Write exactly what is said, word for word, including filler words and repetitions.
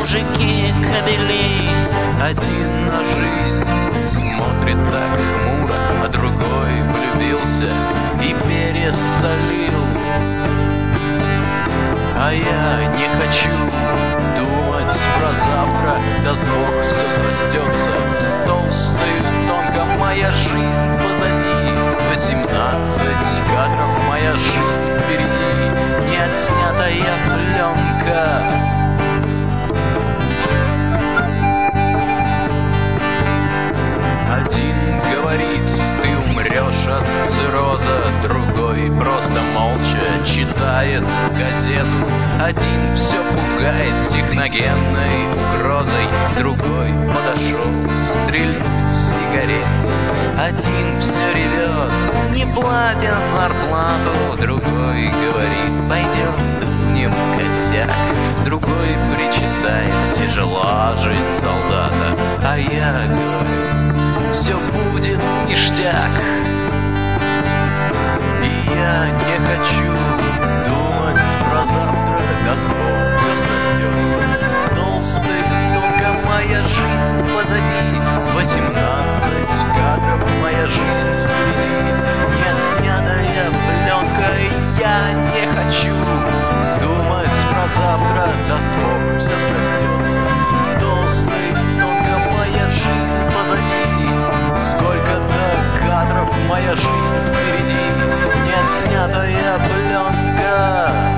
мужики кобели. Один на жизнь смотрит так хмуро, а другой влюбился и пересолил. А я не хочу думать про завтра, да сдох, все срастется толсто и тонко. Моя жизнь позади, восемнадцать кадров, моя жизнь впереди, не отснятая пленка. Один говорит, ты умрешь от цирроза, другой просто молча читает газету. Один все пугает техногенной угрозой, другой подошел стрельнуть сигарету. Один все ревет, не платят зарплату, другой говорит, пойдем дунем косяк. Другой причитает, тяжела жизнь солдата, а я говорю, все будет ништяк. И я не хочу думать про завтра, как все срастется толсто и тонко. Моя жизнь позади, восемнадцать кадров, моя жизнь впереди, не отснятая пленка. И я не хочу думать про завтра, даст Бог, все срастется толсто и тонко. Моя жизнь позади, сколько-то кадров, моя жизнь впереди, не отснятая пленка.